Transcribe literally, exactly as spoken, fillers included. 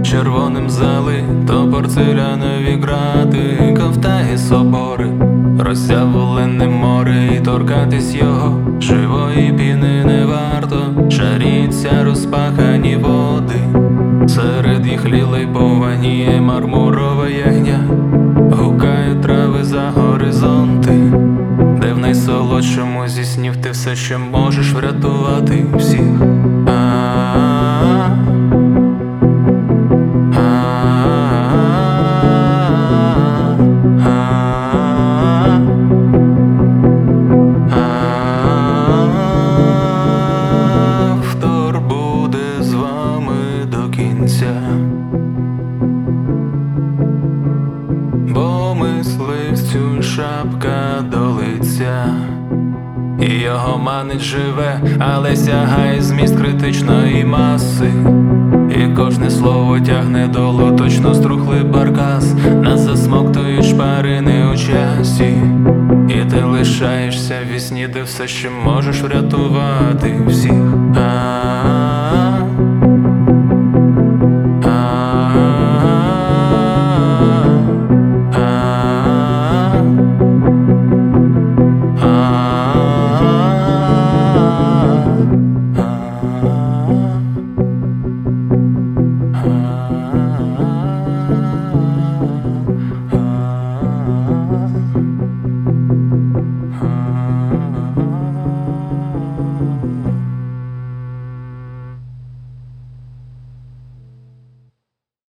червоним зали, то порцелянові грати, ковтає собори, роззявлене море, і торкатись його живої піни не варто. Шаріться розпахані води, серед їх лілей пованіє мармурова ягня, гукають трави за горизонти, де в найсолодшому зі снів ти все ще можеш врятувати всіх. А-а-а, автор буде з вами до кінця, бо мисливцю шапка до лиця, і його манить живе, але сягає зміст критичної маси, і кожне слово тягне долу, точно струхлий баркас. Нас засмоктують шпарини у часі, і ти лишаєшся в вісні, де все ще можеш врятувати всіх. А-а-а.